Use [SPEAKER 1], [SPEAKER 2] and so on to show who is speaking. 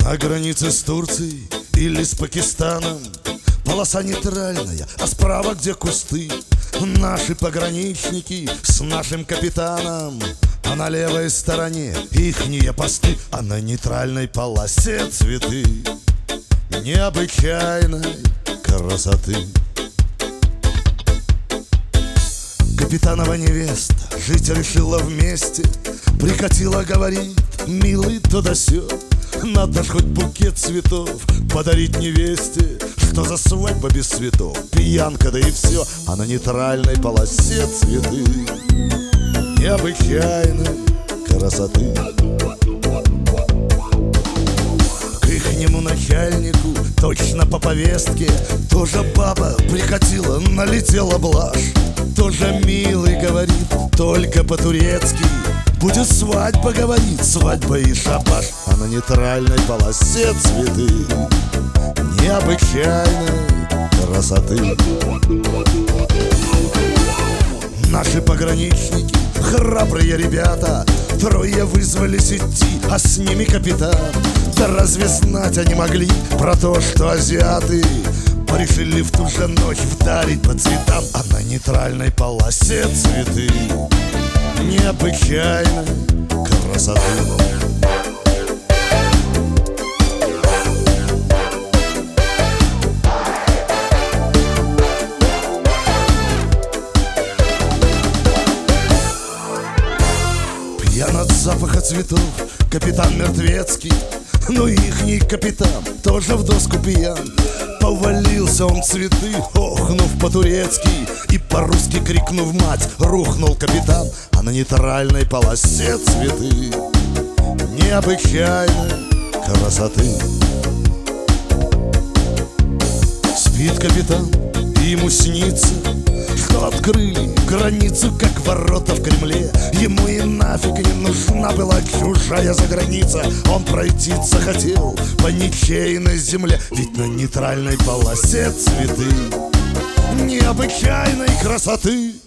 [SPEAKER 1] На границе с Турцией или с Пакистаном полоса нейтральная, а справа, где кусты, наши пограничники с нашим капитаном. А на левой стороне ихние посты, а на нейтральной полосе цветы необычайной красоты. Капитанова невеста жить решила вместе, прикатила, говорит: милый, то да сё, надо ж хоть букет цветов подарить невесте. Что за свадьба без цветов? Пьянка, да и все. А на нейтральной полосе цветы необычайной красоты. К ихнему начальнику точно по повестке тоже баба прикатила, налетела блажь. Тоже милый, говорит, только по-турецки. Будет свадьба, говорит, свадьба и шабаш. А на нейтральной полосе цветы необычайной красоты. Наши пограничники, храбрые ребята, трое вызвались идти, а с ними капитан. Да разве знать они могли про то, что азиаты порешили в ту же ночь вдарить по цветам? А на нейтральной полосе цветы необычайной красоты. Пьян от запаха цветов капитан мертвецкий, но ихний капитан тоже в доску пьян. Повалился он цветы, охнув по-турецки, и по-русски крикнув мать, рухнул капитан. А на нейтральной полосе цветы необычайной красоты. Спит капитан, и ему снится, что открыли границу, как ворота в Кремле. Ему и нафиг не нужна была чужая заграница. Он пройти захотел по ничейной земле, ведь на нейтральной полосе цветы необычайной красоты.